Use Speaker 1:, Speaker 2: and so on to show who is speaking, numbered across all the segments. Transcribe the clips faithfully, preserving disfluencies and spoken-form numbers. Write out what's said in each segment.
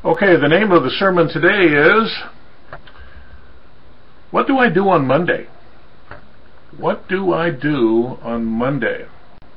Speaker 1: Okay, the name of the sermon today is, What Do I Do on Monday? What do I do on Monday?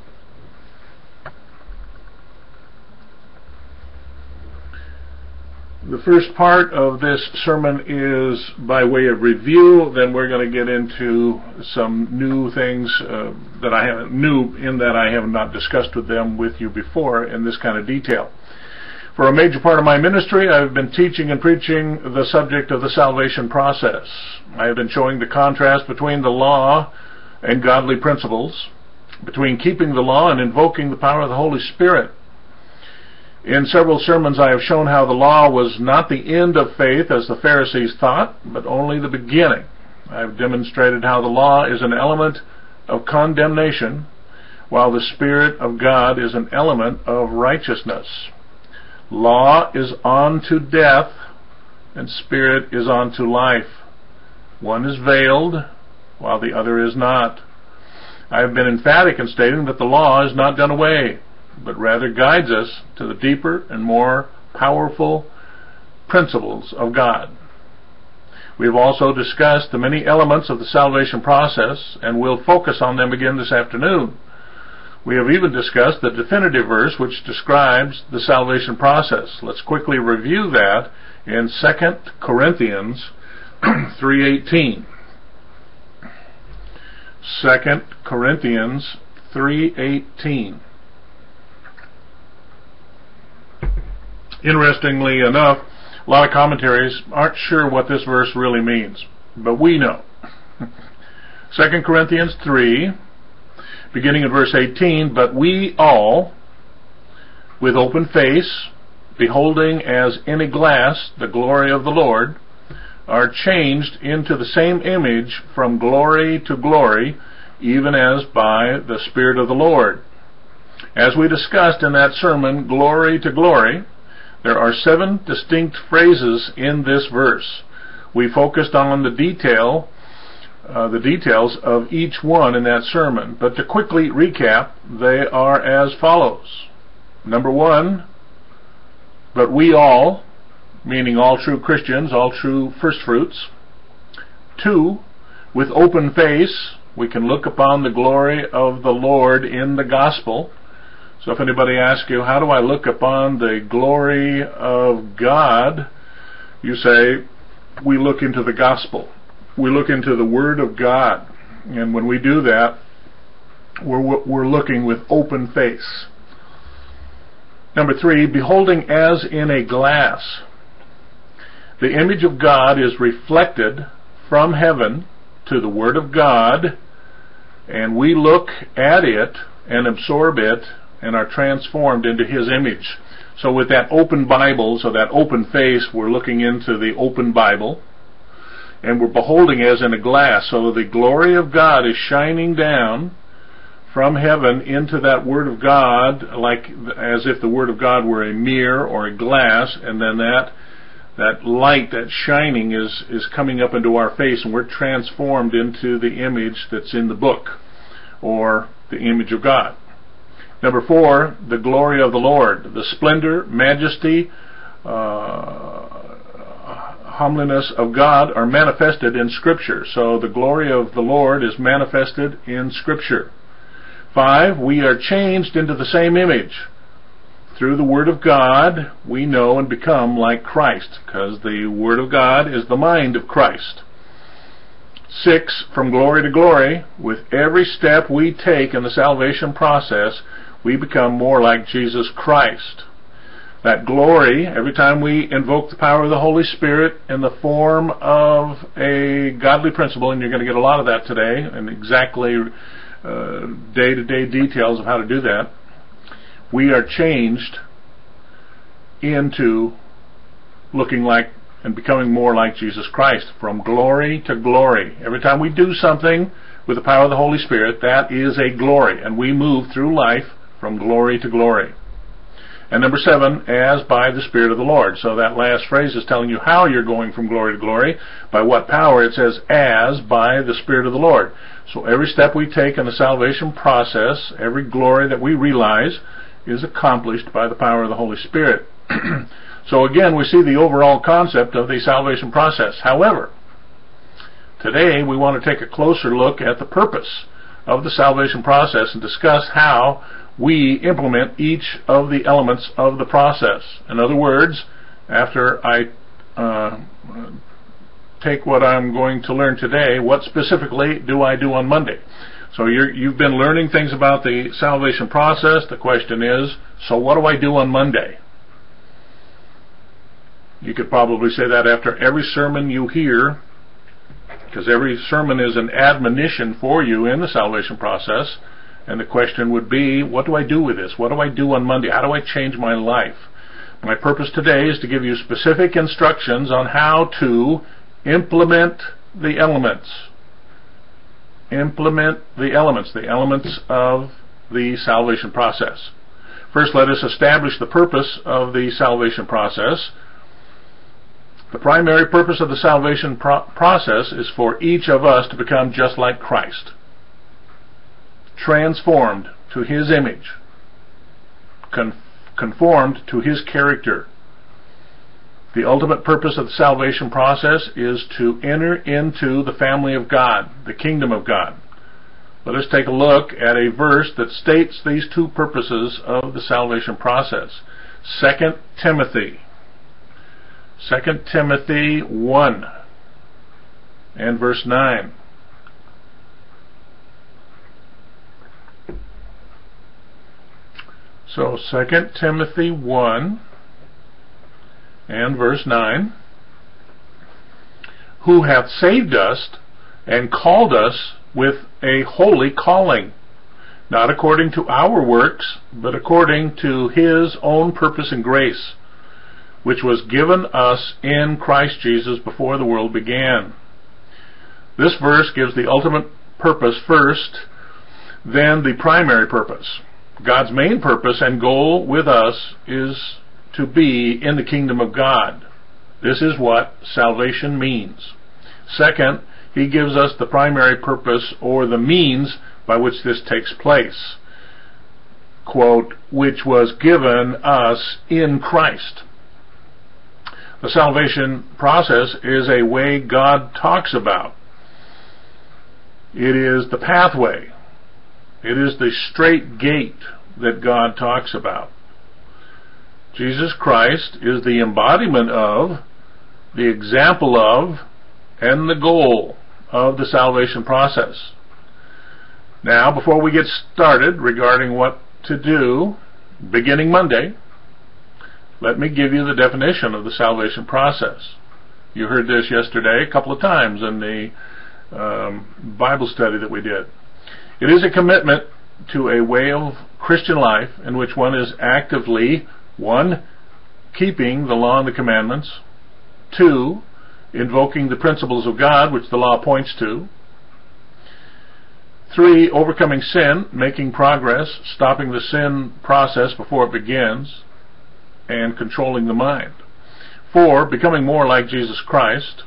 Speaker 1: The first part of this sermon is by way of review. Then we're going to get into some new things uh, that I haven't new in that I have not discussed with them with you before in this kind of detail. For a major part of my ministry, I've been teaching and preaching the subject of the salvation process. I have been showing the contrast between the law and godly principles, between keeping the law and invoking the power of the Holy Spirit. In several sermons I have shown how the law was not the end of faith as the Pharisees thought, but only the beginning. I have demonstrated how the law is an element of condemnation, while the Spirit of God is an element of righteousness. Law is on to death, and Spirit is on to life. One is veiled, while the other is not. I have been emphatic in stating that the law is not done away, but rather guides us to the deeper and more powerful principles of God. We have also discussed the many elements of the salvation process, and will focus on them again this afternoon. We have even discussed the definitive verse which describes the salvation process. Let's quickly review that in Second Corinthians three eighteen. Second Corinthians three eighteen. Interestingly enough, a lot of commentaries aren't sure what this verse really means, but we know. Second Corinthians three, beginning in verse eighteen, but we all, with open face, beholding as in a glass the glory of the Lord, are changed into the same image from glory to glory, even as by the Spirit of the Lord. As we discussed in that sermon, glory to glory, there are seven distinct phrases in this verse. We focused on the detail Uh, the details of each one in that sermon. But to quickly recap, they are as follows. Number one, but we all, meaning all true Christians, all true first fruits. Two, with open face, we can look upon the glory of the Lord in the gospel. So if anybody asks you, how do I look upon the glory of God? You say, we look into the gospel. We look into the Word of God, and when we do that, we're, we're looking with open face. Number three, beholding as in a glass. The image of God is reflected from heaven to the Word of God, and we look at it and absorb it and are transformed into His image. So with that open Bible, so that open face, we're looking into the open Bible, and we're beholding as in a glass. So the glory of God is shining down from heaven into that Word of God, like as if the Word of God were a mirror or a glass, and then that that light, that shining is, is coming up into our face, and we're transformed into the image that's in the book, or the image of God. Number four, the glory of the Lord. The splendor, majesty, uh, homeliness of God are manifested in Scripture. So the glory of the Lord is manifested in Scripture. Five, we are changed into the same image. Through the Word of God, we know and become like Christ, because the Word of God is the mind of Christ. Six, from glory to glory, with every step we take in the salvation process, we become more like Jesus Christ. That glory, every time we invoke the power of the Holy Spirit in the form of a godly principle, and you're going to get a lot of that today, and exactly uh, day-to-day details of how to do that, we are changed into looking like and becoming more like Jesus Christ, from glory to glory. Every time we do something with the power of the Holy Spirit, that is a glory, and we move through life from glory to glory. And number seven, as by the Spirit of the Lord. So that last phrase is telling you how you're going from glory to glory. By what power? It says, as by the Spirit of the Lord. So every step we take in the salvation process, every glory that we realize, is accomplished by the power of the Holy Spirit. So again, we see the overall concept of the salvation process. However, today we want to take a closer look at the purpose of the salvation process and discuss how we implement each of the elements of the process. In other words, after I uh, take what I'm going to learn today, what specifically do I do on Monday? So you're, you've been learning things about the salvation process. The question is, so what do I do on Monday? You could probably say that after every sermon you hear, because every sermon is an admonition for you in the salvation process. And the question would be, what do I do with this? What do I do on Monday? How do I change my life? My purpose today is to give you specific instructions on how to implement the elements. Implement the elements, the elements of the salvation process. First, let us establish the purpose of the salvation process. The primary purpose of the salvation pro- process is for each of us to become just like Christ, transformed to His image, con- conformed to His character. The ultimate purpose of the salvation process is to enter into the family of God, the kingdom of God. Let us take a look at a verse that states these two purposes of the salvation process. Second Timothy. Second Timothy one and verse nine. So Second Timothy one and verse nine. Who hath saved us and called us with a holy calling, not according to our works, but according to His own purpose and grace, which was given us in Christ Jesus before the world began. This verse gives the ultimate purpose first, then the primary purpose. God's main purpose and goal with us is to be in the kingdom of God. This is what salvation means. Second, He gives us the primary purpose or the means by which this takes place. Quote, which was given us in Christ. The salvation process is a way God talks about. It is the pathway. It is the straight gate that God talks about. Jesus Christ is the embodiment of, the example of, and the goal of the salvation process. Now, before we get started regarding what to do beginning Monday, let me give you the definition of the salvation process. You heard this yesterday a couple of times in the um, Bible study that we did. It is a commitment to a way of Christian life in which one is actively, one, keeping the law and the commandments, two, invoking the principles of God which the law points to, three, overcoming sin, making progress, stopping the sin process before it begins, and controlling the mind. Four, becoming more like Jesus Christ.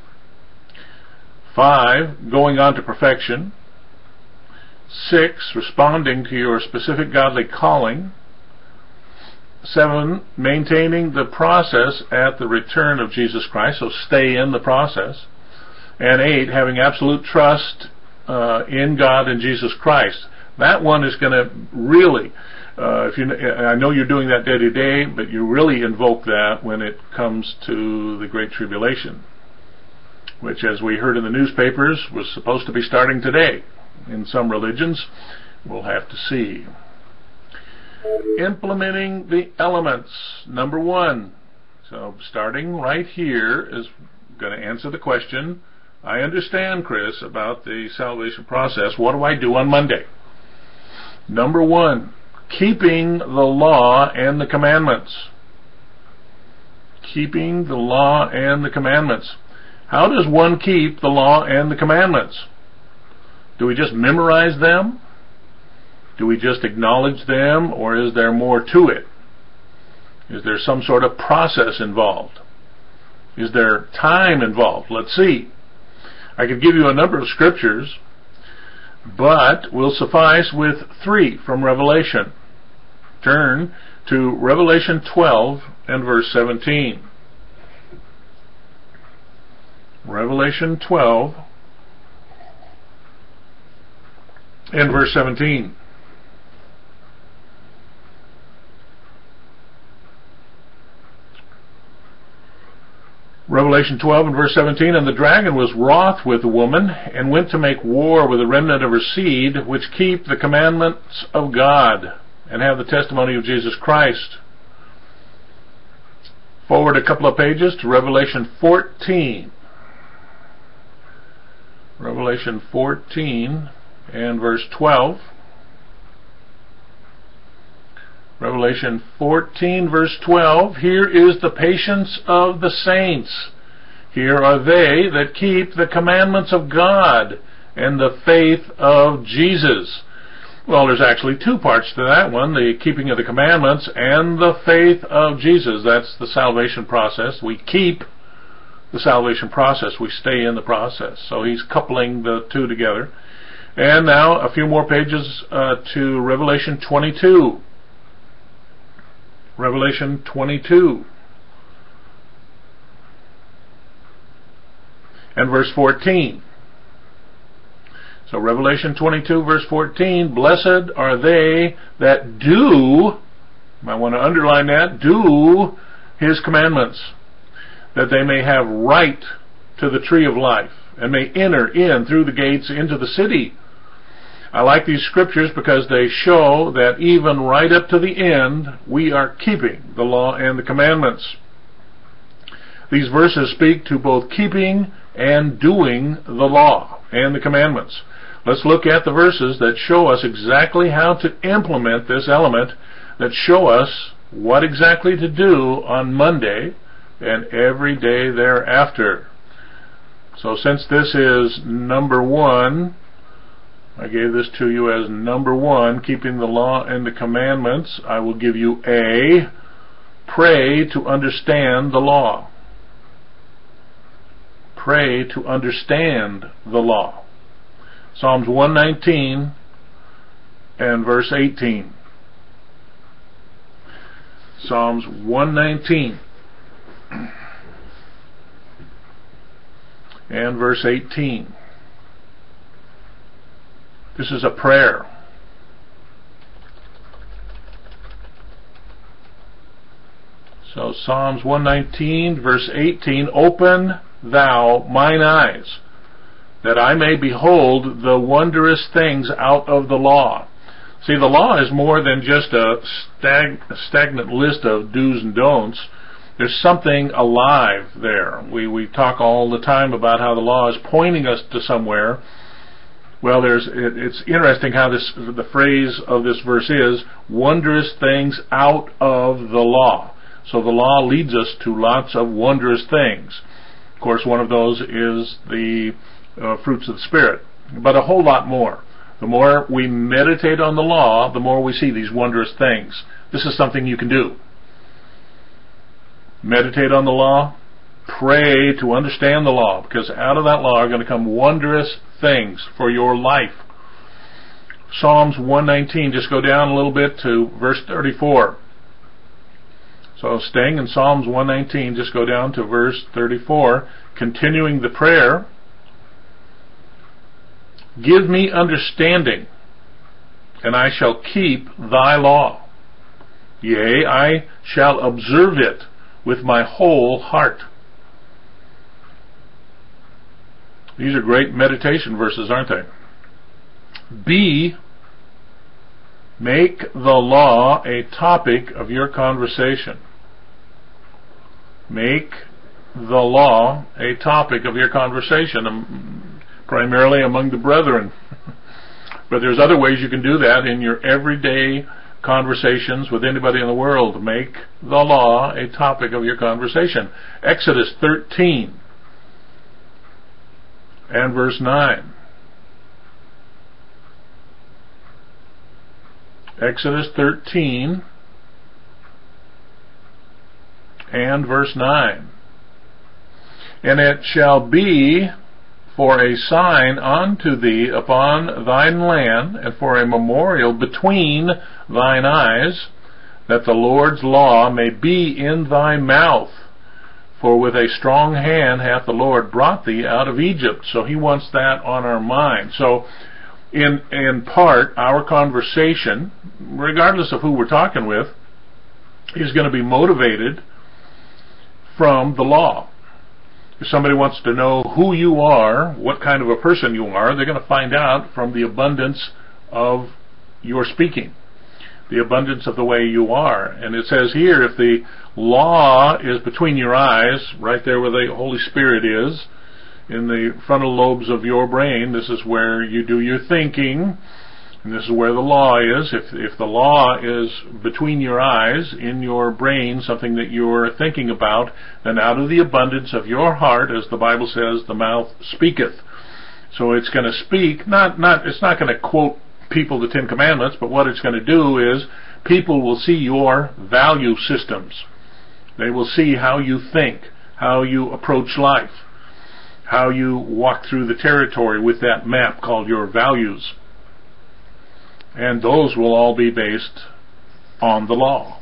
Speaker 1: Five, going on to perfection. Six, responding to your specific godly calling. Seven, maintaining the process at the return of Jesus Christ, so stay in the process. And eight, having absolute trust uh, in God and Jesus Christ. That one is going to really, uh, if you, I know you're doing that day to day, but you really invoke that when it comes to the Great Tribulation, which, as we heard in the newspapers, was supposed to be starting today. In some religions, we'll have to see. Implementing the elements, number one. So starting right here is going to answer the question, I understand, Chris, about the salvation process. What do I do on Monday? Number one, keeping the law and the commandments. Keeping the law and the commandments. How does one keep the law and the commandments? Do we just memorize them? Do we just acknowledge them, or is there more to it? Is there some sort of process involved? Is there time involved? Let's see. I could give you a number of scriptures, but we'll suffice with three from Revelation. Turn to Revelation twelve and verse seventeen. Revelation twelve and verse seventeen. Revelation twelve and verse seventeen, and the dragon was wroth with the woman, and went to make war with the remnant of her seed, which keep the commandments of God, and have the testimony of Jesus Christ. Forward a couple of pages to Revelation fourteen. Revelation fourteen and verse twelve. Revelation fourteen verse twelve, here is the patience of the saints. Here are they that keep the commandments of God and the faith of Jesus. Well, there's actually two parts to that one, the keeping of the commandments and the faith of Jesus. That's the salvation process. We keep the salvation process. We stay in the process. So he's coupling the two together. And now a few more pages uh, to Revelation twenty-two. Revelation twenty-two and verse fourteen. So Revelation twenty-two verse fourteen, blessed are they that do, I want to underline that, do his commandments, that they may have right to the tree of life, and may enter in through the gates into the city. I like these scriptures because they show that even right up to the end, we are keeping the law and the commandments. These verses speak to both keeping and doing the law and the commandments. Let's look at the verses that show us exactly how to implement this element, that show us what exactly to do on Monday and every day thereafter. So since this is number one, I gave this to you as number one, keeping the law and the commandments. I will give you A, pray to understand the law. Pray to understand the law. Psalms one nineteen and verse eighteen. Psalms one nineteen and verse eighteen. This is a prayer. So Psalms one nineteen verse eighteen, open thou mine eyes, that I may behold the wondrous things out of the law. See, the law is more than just a stag stagnant list of do's and don'ts. There's something alive there. We, we talk all the time about how the law is pointing us to somewhere. Well, there's it, it's interesting how this the phrase of this verse is, wondrous things out of the law. So the law leads us to lots of wondrous things. Of course, one of those is the uh, fruits of the Spirit, but a whole lot more. The more we meditate on the law, the more we see these wondrous things. This is something you can do. Meditate on the law, pray to understand the law, because out of that law are going to come wondrous things for your life. Psalms one nineteen, just go down a little bit to verse thirty-four. So staying in Psalms one nineteen, just go down to verse thirty-four, continuing the prayer. Give me understanding, and I shall keep thy law. Yea, I shall observe it with my whole heart. These are great meditation verses, aren't they? B, make the law a topic of your conversation. Make the law a topic of your conversation, um, primarily among the brethren. But there's other ways you can do that in your everyday conversations with anybody in the world. Make the law a topic of your conversation. Exodus thirteen and verse nine. Exodus thirteen and verse nine. And it shall be for a sign unto thee upon thine land, and for a memorial between thine eyes, that the Lord's law may be in thy mouth, For with a strong hand hath the Lord brought thee out of Egypt. So he wants that on our mind. So in in part, our conversation, regardless of who we're talking with, is going to be motivated from the law. If somebody wants to know who you are, what kind of a person you are, they're going to find out from the abundance of your speaking, the abundance of the way you are. And it says here, if the law is between your eyes, right there where the Holy Spirit is, in the frontal lobes of your brain, this is where you do your thinking, and this is where the law is. If, if the law is between your eyes, in your brain, something that you're thinking about, then out of the abundance of your heart, as the Bible says, the mouth speaketh. So it's going to speak, not, not, it's not going to quote people the Ten Commandments, but what it's going to do is people will see your value systems. They will see how you think, how you approach life, how you walk through the territory with that map called your values. And those will all be based on the law.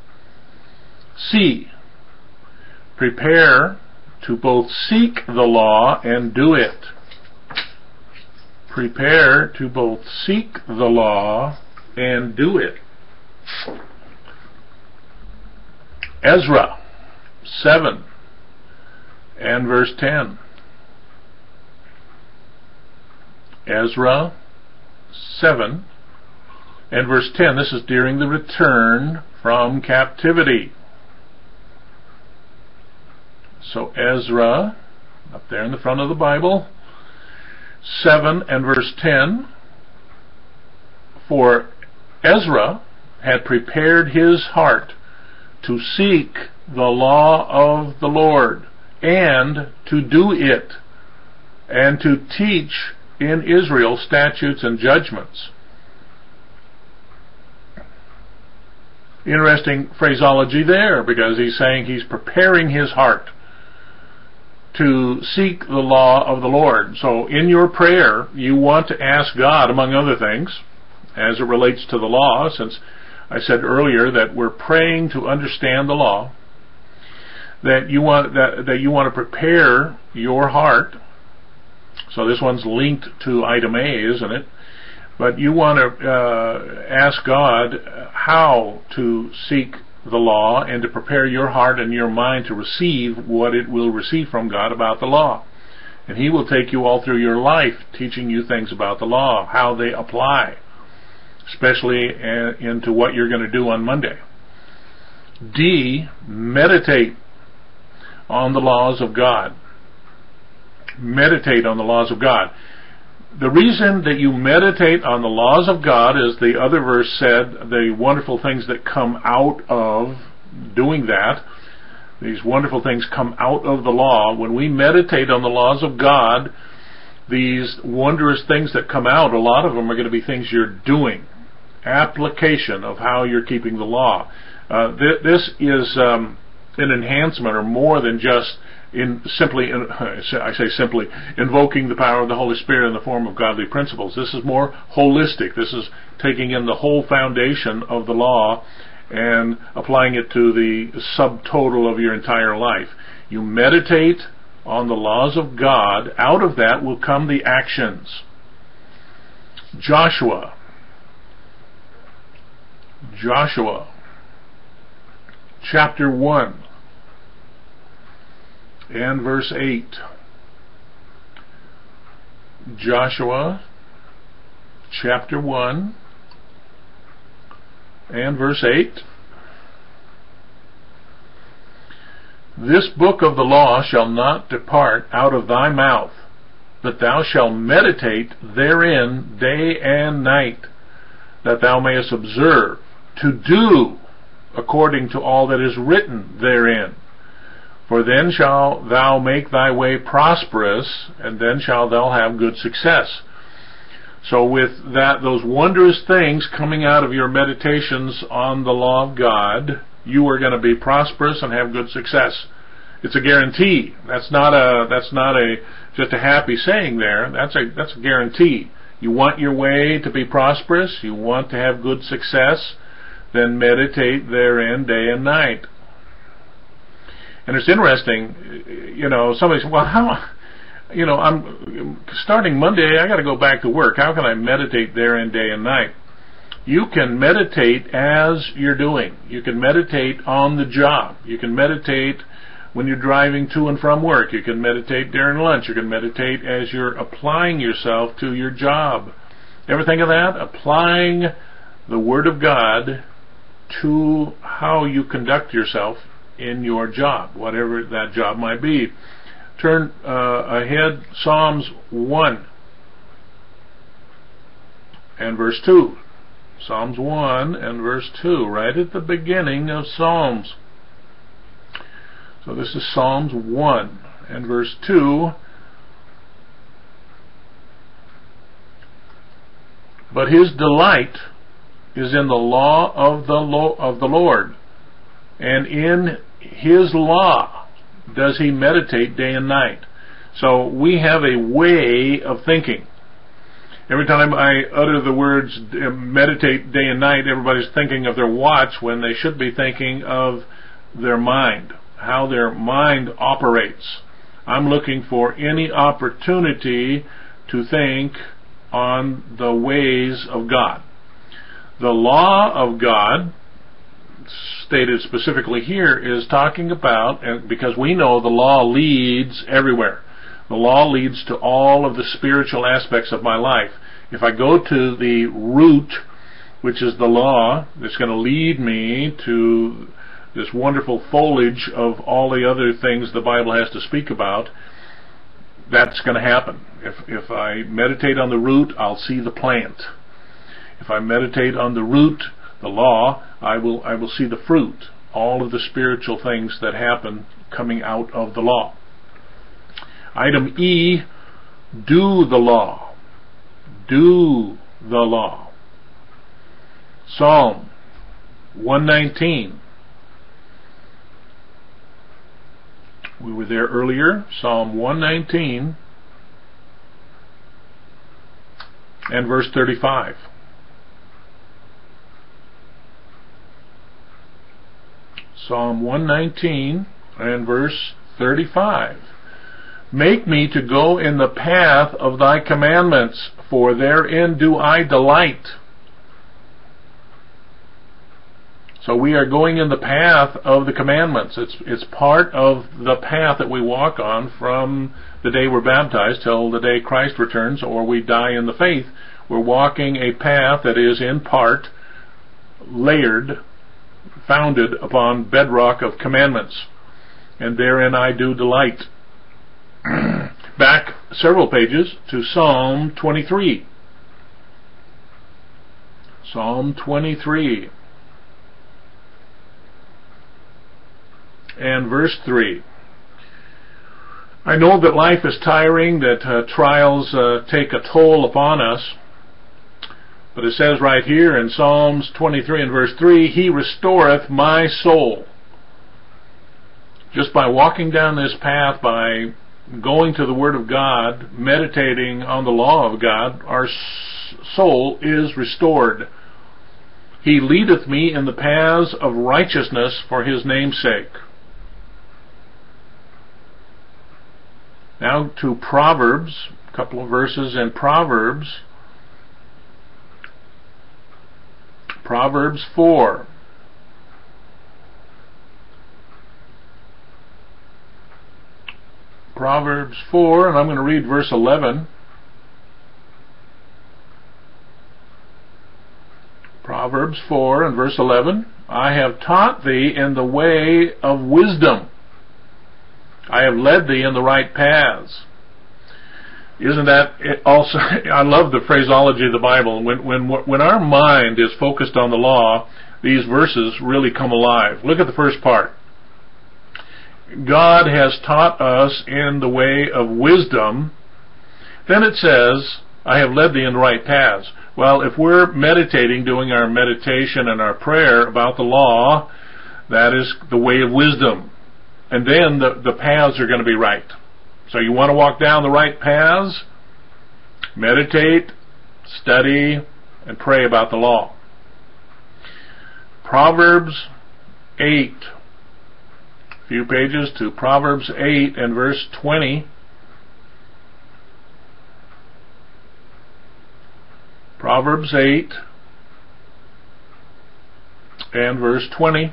Speaker 1: C. Prepare to both seek the law and do it. Prepare to both seek the law and do it. Ezra seven and verse ten. Ezra seven and verse ten. This is during the return from captivity. So Ezra, up there in the front of the Bible, seven and verse ten. For Ezra had prepared his heart to seek the law of the Lord, and to do it, and to teach in Israel statutes and judgments. Interesting phraseology there, because he's saying he's preparing his heart to seek the law of the Lord. So in your prayer, you want to ask God, among other things, as it relates to the law, since I said earlier that we're praying to understand the law, that you want that, that you want to prepare your heart. So this one's linked to item A, isn't it? But you want to uh, ask God how to seek the law and to prepare your heart and your mind to receive what it will receive from God about the law. And He will take you all through your life teaching you things about the law, how they apply, especially uh, into what you're going to do on Monday. D, meditate on the laws of God. Meditate on the laws of God. The reason that you meditate on the laws of God, as the other verse said, the wonderful things that come out of doing that, these wonderful things come out of the law. When we meditate on the laws of God, these wondrous things that come out, a lot of them are going to be things you're doing. Application of how you're keeping the law. Uh, th- this is um, an enhancement, or more than just in simply, in, I say simply, invoking the power of the Holy Spirit in the form of godly principles. This is more holistic. This is taking in the whole foundation of the law and applying it to the subtotal of your entire life. You meditate on the laws of God. Out of that will come the actions. Joshua. Joshua. Chapter one. And verse eight. Joshua chapter one and verse eight. This book of the law shall not depart out of thy mouth, but thou shalt meditate therein day and night, that thou mayest observe to do according to all that is written therein. For then shalt thou make thy way prosperous, and then shalt thou have good success. So with that, those wondrous things coming out of your meditations on the law of God, you are going to be prosperous and have good success. It's a guarantee. That's not a that's not a just a happy saying there. That's a that's a guarantee. You want your way to be prosperous, you want to have good success, then meditate therein day and night. And it's interesting, you know, somebody says, well, how, you know, I'm starting Monday, I got to go back to work. How can I meditate therein day and night? You can meditate as you're doing. You can meditate on the job. You can meditate when you're driving to and from work. You can meditate during lunch. You can meditate as you're applying yourself to your job. Ever think of that? Applying the Word of God to how you conduct yourself in your job, whatever that job might be. Turn uh, ahead, Psalms one and verse two. Psalms one and verse two, right at the beginning of Psalms. So this is Psalms one and verse two. But his delight is in the law of the lo- of the Lord, and in his law does he meditate day and night. So we have a way of thinking. Every time I utter the words meditate day and night, everybody's thinking of their watch when they should be thinking of their mind, how their mind operates. I'm looking for any opportunity to think on the ways of God. The law of God, stated specifically here, is talking about, and because we know the law leads everywhere. The law leads to all of the spiritual aspects of my life. If I go to the root, which is the law, it's going to lead me to this wonderful foliage of all the other things the Bible has to speak about. That's going to happen. If, if I meditate on the root, I'll see the plant. If I meditate on the root, the law, I will I will see the fruit, all of the spiritual things that happen coming out of the law. Item E, do the law. Do the law. Psalm one nineteen. We were there earlier. Psalm one nineteen and verse thirty-five. Psalm one nineteen and verse thirty-five. Make me to go in the path of thy commandments, for therein do I delight. So we are going in the path of the commandments. It's it's part of the path that we walk on from the day we're baptized till the day Christ returns or we die in the faith. We're walking a path that is in part layered, founded upon bedrock of commandments. And therein I do delight. Back several pages to Psalm twenty-three. Psalm twenty-three. And verse three. I know that life is tiring, that uh, trials uh, take a toll upon us. But it says right here in Psalms twenty-three and verse three, He restoreth my soul. Just by walking down this path, by going to the Word of God, meditating on the law of God, our soul is restored. He leadeth me in the paths of righteousness for His name's sake. Now to Proverbs, a couple of verses in Proverbs. Proverbs four. Proverbs four, and I'm going to read verse eleven. Proverbs four and verse eleven. I have taught thee in the way of wisdom. I have led thee in the right paths. Isn't that it also? I love the phraseology of the Bible. When when when our mind is focused on the law, these verses really come alive. Look at the first part. God has taught us in the way of wisdom. Then it says, I have led thee in the right paths. Well, if we're meditating, doing our meditation and our prayer about the law, that is the way of wisdom. And then the, the paths are going to be right. So you want to walk down the right paths? Meditate, study, and pray about the law. Proverbs eight A few pages to Proverbs eight and verse twenty. Proverbs eight and verse twenty.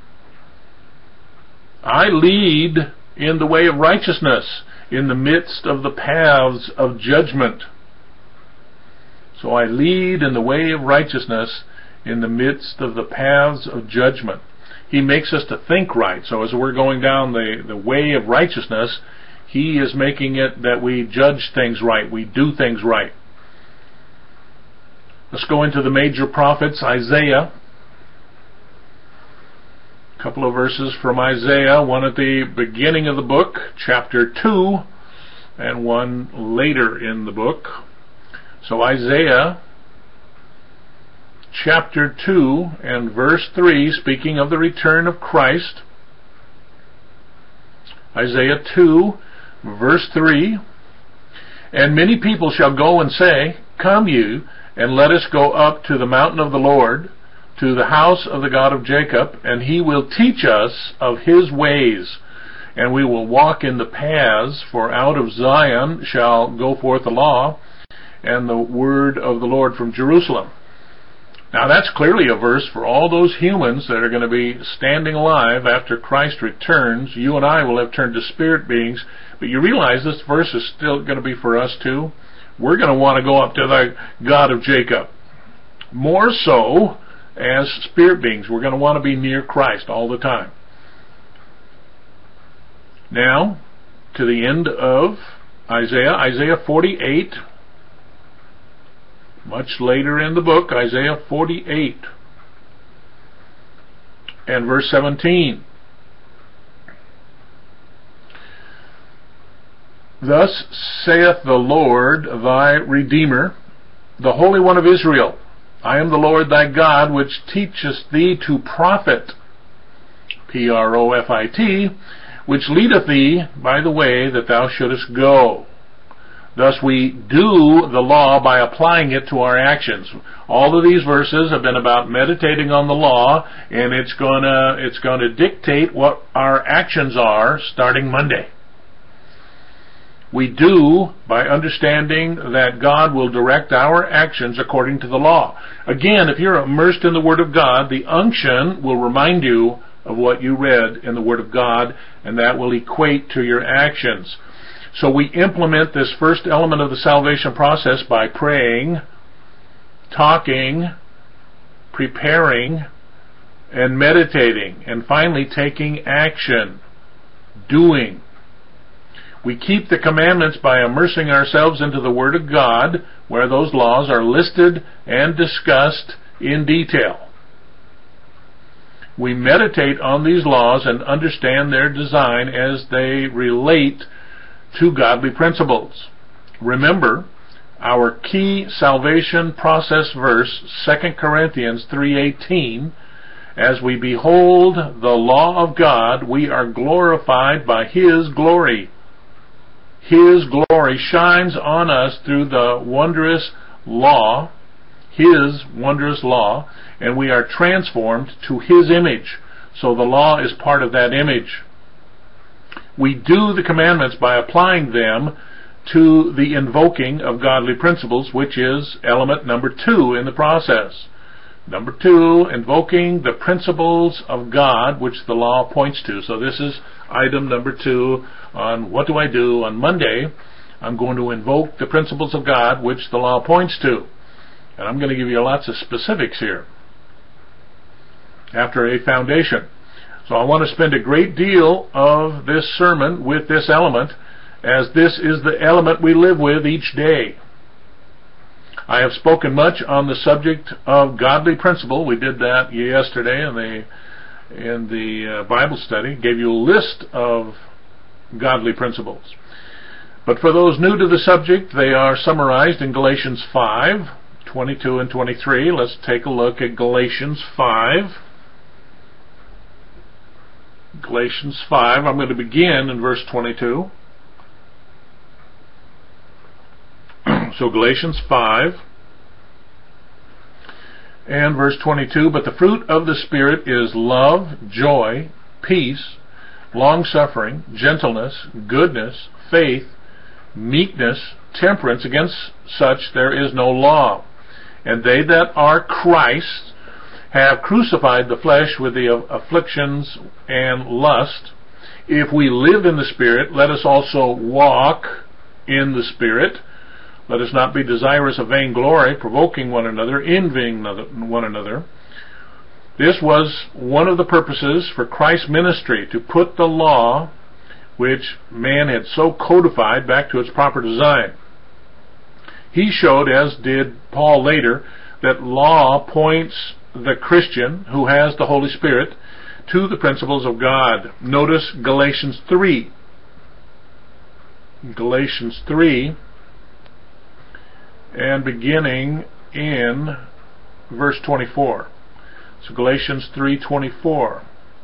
Speaker 1: I lead in the way of righteousness in the midst of the paths of judgment. So I lead in the way of righteousness in the midst of the paths of judgment. He makes us to think right. So as we're going down the, the way of righteousness, He is making it that we judge things right, we do things right. Let's go into the major prophets. Isaiah. A couple of verses from Isaiah, one at the beginning of the book, chapter two, and one later in the book. So Isaiah chapter two and verse three, speaking of the return of Christ. Isaiah two, verse three. And many people shall go and say, Come you, and let us go up to the mountain of the Lord, to the house of the God of Jacob, and He will teach us of His ways, and we will walk in the paths, for out of Zion shall go forth the law, and the word of the Lord from Jerusalem. Now that's clearly a verse for all those humans that are going to be standing alive after Christ returns. You and I will have turned to spirit beings, but you realize this verse is still going to be for us too. We're going to want to go up to the God of Jacob. More so as spirit beings. We're going to want to be near Christ all the time. Now, to the end of Isaiah, Isaiah forty-eight. Much later in the book, Isaiah forty-eight and verse seventeen. Thus saith the Lord thy Redeemer, the Holy One of Israel, I am the Lord thy God, which teacheth thee to profit, P R O F I T, which leadeth thee by the way that thou shouldest go. Thus we do the law by applying it to our actions. All of these verses have been about meditating on the law, and it's gonna it's gonna dictate what our actions are starting Monday. We do by understanding that God will direct our actions according to the law. Again, if you're immersed in the Word of God, the unction will remind you of what you read in the Word of God, and that will equate to your actions. So we implement this first element of the salvation process by praying, talking, preparing, and meditating, and finally taking action, doing. We keep the commandments by immersing ourselves into the Word of God, where those laws are listed and discussed in detail. We meditate on these laws and understand their design as they relate to godly principles. Remember, our key salvation process verse, Second Corinthians three eighteen, as we behold the law of God, we are glorified by His glory. His glory shines on us through the wondrous law, His wondrous law, and we are transformed to His image. So the law is part of that image. We do the commandments by applying them to the invoking of godly principles, which is element number two in the process. Number two, invoking the principles of God, which the law points to. So this is item number two on what do I do on Monday. I'm going to invoke the principles of God, which the law points to. And I'm going to give you lots of specifics here after a foundation. So I want to spend a great deal of this sermon with this element, as this is the element we live with each day. I have spoken much on the subject of godly principle. We did that yesterday in the in the uh, Bible study. Gave you a list of godly principles. But for those new to the subject, they are summarized in Galatians five, twenty-two and twenty-three. Let's take a look at Galatians five. Galatians five. I'm going to begin in verse twenty-two. So Galatians five and verse twenty-two, but the fruit of the Spirit is love, joy, peace, long-suffering, gentleness, goodness, faith, meekness, temperance. Against such there is no law. And they that are Christ have crucified the flesh with the afflictions and lust. If we live in the Spirit, let us also walk in the Spirit. Let us not be desirous of vainglory, provoking one another, envying one another. This was one of the purposes for Christ's ministry, to put the law, which man had so codified, back to its proper design. He showed, as did Paul later, that law points the Christian who has the Holy Spirit to the principles of God. Notice Galatians three. Galatians three, and beginning in verse twenty-four. So Galatians three twenty-four.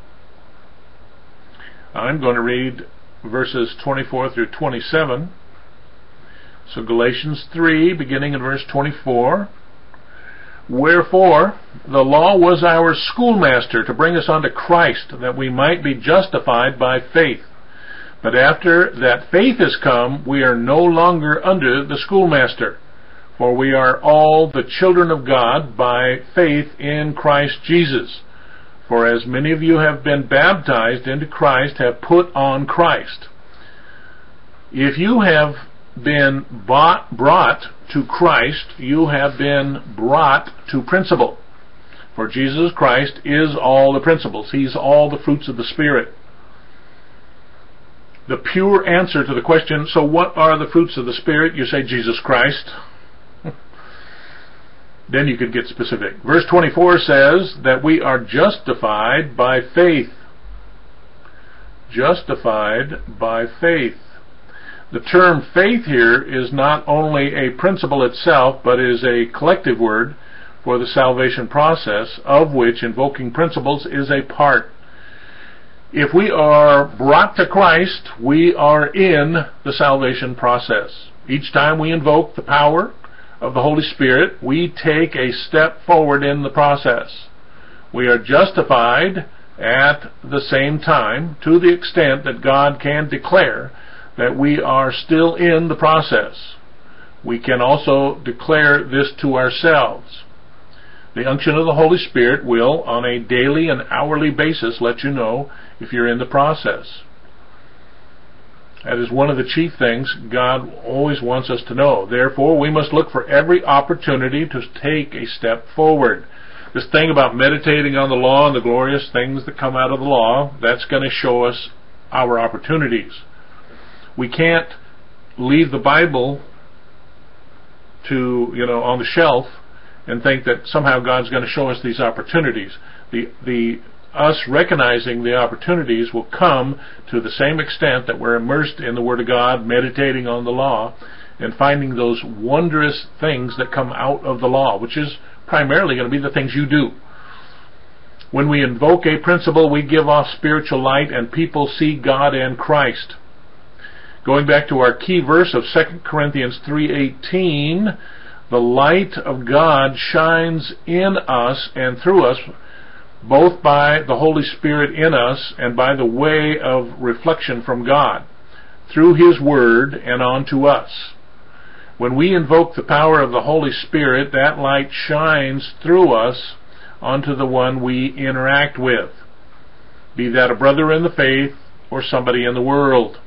Speaker 1: I'm going to read verses twenty-four through twenty-seven. So Galatians three, beginning in verse twenty-four. Wherefore the law was our schoolmaster to bring us unto Christ, that we might be justified by faith. But after that faith is come, we are no longer under the schoolmaster. For we are all the children of God by faith in Christ Jesus. For as many of you have been baptized into Christ, have put on Christ. If you have been bought, brought to Christ, you have been brought to principle. For Jesus Christ is all the principles. He's all the fruits of the Spirit. The pure answer to the question, so what are the fruits of the Spirit? You say Jesus Christ. Then you could get specific. Verse twenty-four says that we are justified by faith. Justified by faith. The term faith here is not only a principle itself, but is a collective word for the salvation process, of which invoking principles is a part. If we are brought to Christ, we are in the salvation process. Each time we invoke the power of the Holy Spirit, we take a step forward in the process. We are justified at the same time, to the extent that God can declare that we are still in the process. We can also declare this to ourselves. The unction of the Holy Spirit will, on a daily and hourly basis, let you know if you're in the process. That is one of the chief things God always wants us to know. Therefore, we must look for every opportunity to take a step forward. This thing about meditating on the law and the glorious things that come out of the law, that's going to show us our opportunities. We can't leave the Bible to, you know, on the shelf and think that somehow God's going to show us these opportunities. The the us recognizing the opportunities will come to the same extent that we're immersed in the Word of God, meditating on the law, and finding those wondrous things that come out of the law, which is primarily going to be the things you do. When we invoke a principle, we give off spiritual light, and people see God and Christ. Going back to our key verse of Second Corinthians three eighteen, the light of God shines in us and through us, both by the Holy Spirit in us and by the way of reflection from God, through His Word and onto us. When we invoke the power of the Holy Spirit, that light shines through us onto the one we interact with, be that a brother in the faith or somebody in the world.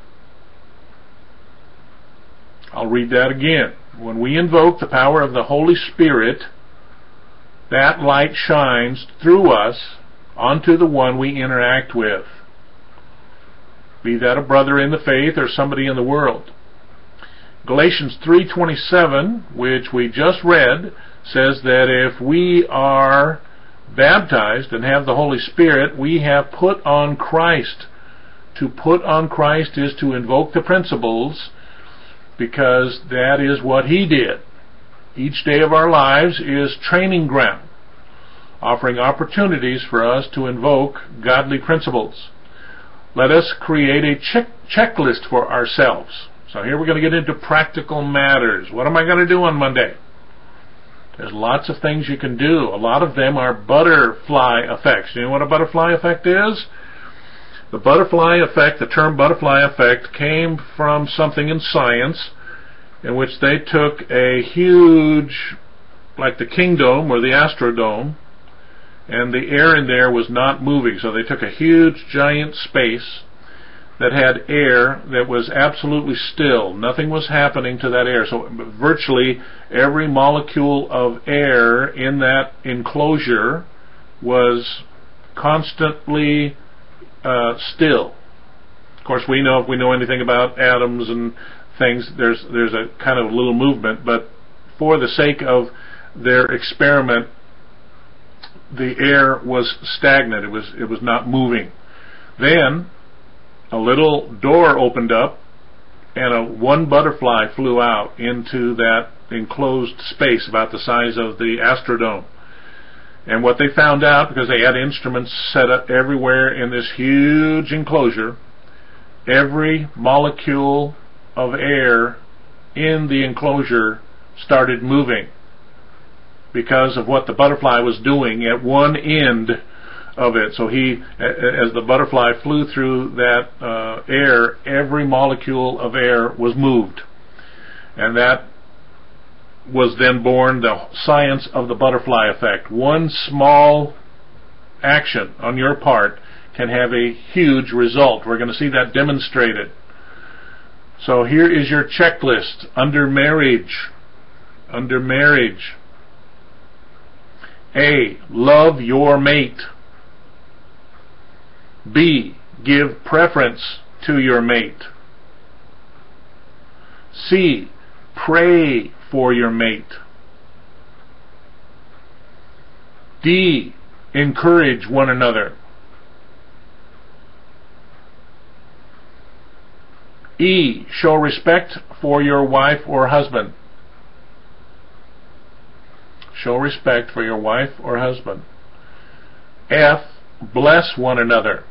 Speaker 1: I'll read that again. When we invoke the power of the Holy Spirit, that light shines through us onto the one we interact with, be that a brother in the faith or somebody in the world. Galatians three twenty-seven, which we just read, says that if we are baptized and have the Holy Spirit, we have put on Christ. To put on Christ is to invoke the principles, because that is what He did. Each day of our lives is training ground, offering opportunities for us to invoke godly principles. Let us create a check checklist for ourselves. So here we're going to get into practical matters. What am I going to do on Monday? There's lots of things you can do. A lot of them are butterfly effects. You know what a butterfly effect is? The butterfly effect, the term butterfly effect, came from something in science in which they took a huge, like the Kingdome or the Astrodome, and the air in there was not moving. So they took a huge, giant space that had air that was absolutely still. Nothing was happening to that air. So virtually every molecule of air in that enclosure was constantly uh, still. Of course, we know, if we know anything about atoms and things, there's there's a kind of little movement, but for the sake of their experiment, the air was stagnant. It was it was not moving. Then a little door opened up, and a one butterfly flew out into that enclosed space about the size of the Astrodome. And what they found out, because they had instruments set up everywhere in this huge enclosure, every molecule of air in the enclosure started moving because of what the butterfly was doing at one end of it. So he, as the butterfly flew through that uh, air, every molecule of air was moved. And that was then born the science of the butterfly effect. One small action on your part can have a huge result. We're going to see that demonstrated. So here is your checklist under marriage. Under marriage. A. Love your mate. B. Give preference to your mate. C. Pray for your mate. D. Encourage one another. E. Show respect for your wife or husband. Show respect for your wife or husband. F. Bless one another.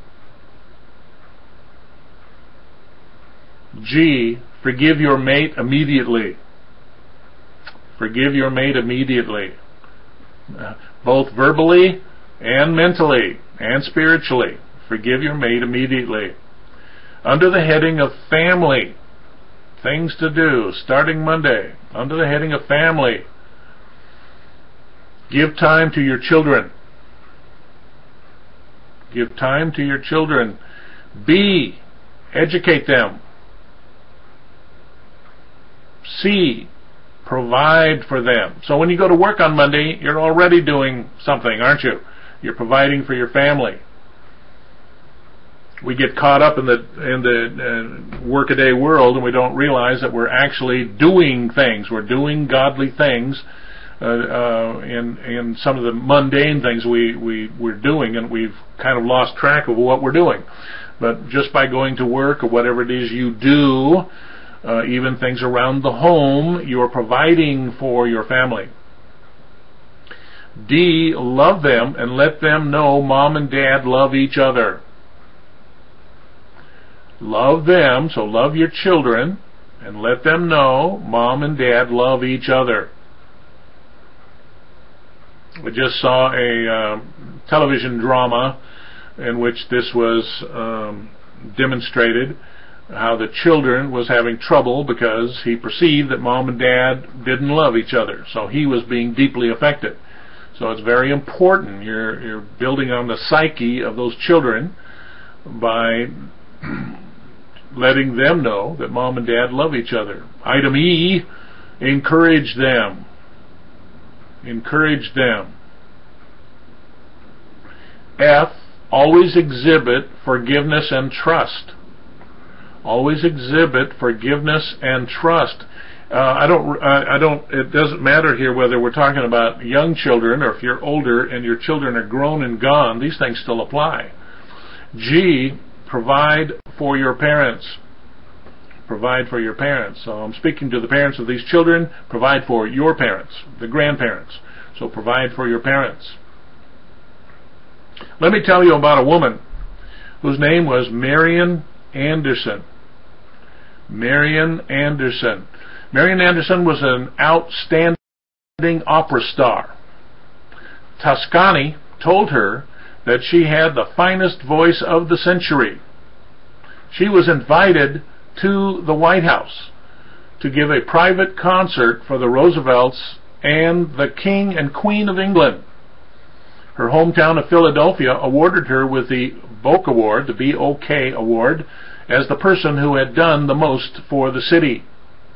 Speaker 1: G. Forgive your mate immediately. Forgive your mate immediately. Uh, both verbally and mentally and spiritually. Forgive your mate immediately. Under the heading of family, things to do, starting Monday, under the heading of family, give time to your children. Give time to your children. B. Educate them. C. Provide for them. So when you go to work on Monday, you're already doing something, aren't you? You're providing for your family. We get caught up in the in the uh, workaday world, and we don't realize that we're actually doing things. We're doing godly things uh, uh, in in some of the mundane things we we we're doing, and we've kind of lost track of what we're doing. But just by going to work or whatever it is you do, uh, even things around the home, you're providing for your family. D. Love them and let them know mom and dad love each other. Love them, so love your children, and let them know mom and dad love each other. We just saw a uh, television drama in which this was um, demonstrated, how the children was having trouble because he perceived that mom and dad didn't love each other, so he was being deeply affected. So it's very important. You're, you're building on the psyche of those children by letting them know that mom and dad love each other. Item E, encourage them. Encourage them. F, always exhibit forgiveness and trust. Always exhibit forgiveness and trust. Uh, I don't. I, I don't. It doesn't matter here whether we're talking about young children or if you're older and your children are grown and gone. These things still apply. G, provide for your parents. Provide for your parents. So I'm speaking to the parents of these children. Provide for your parents, the grandparents. So provide for your parents. Let me tell you about a woman whose name was Marian Anderson. Marian Anderson. Marian Anderson was an outstanding opera star. Toscani told her that she had the finest voice of the century. She was invited to the White House to give a private concert for the Roosevelts and the King and Queen of England. Her hometown of Philadelphia awarded her with the Bok Award, the B O K Award, as the person who had done the most for the city.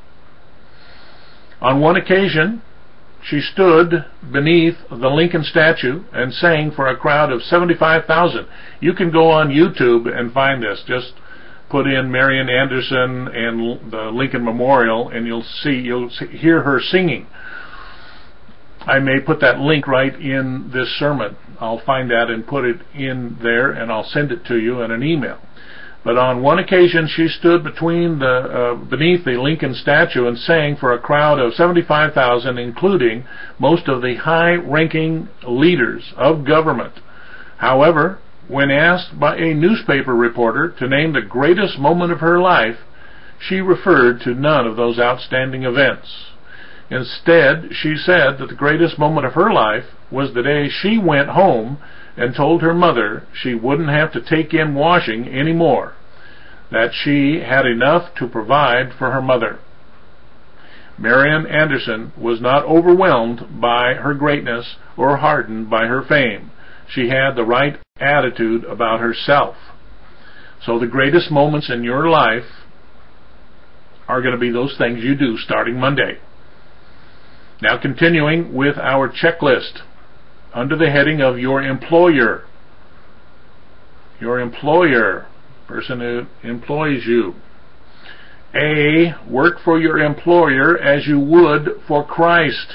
Speaker 1: On one occasion, she stood beneath the Lincoln statue and sang for a crowd of seventy-five thousand. You can go on YouTube and find this. Just put in Marian Anderson and the Lincoln Memorial, and you'll see, you'll hear her singing. I may put that link right in this sermon. I'll find that and put it in there, and I'll send it to you in an email. But on one occasion, she stood between the uh, beneath the Lincoln statue and sang for a crowd of seventy-five thousand, including most of the high-ranking leaders of government. However, when asked by a newspaper reporter to name the greatest moment of her life, she referred to none of those outstanding events. Instead, she said that the greatest moment of her life was the day she went home and told her mother she wouldn't have to take in washing anymore, that she had enough to provide for her mother. Marian Anderson was not overwhelmed by her greatness or hardened by her fame. She had the right attitude about herself. So the greatest moments in your life are going to be those things you do starting Monday. Now, continuing with our checklist under the heading of your employer. Your employer, person who employs you. A, work for your employer as you would for Christ.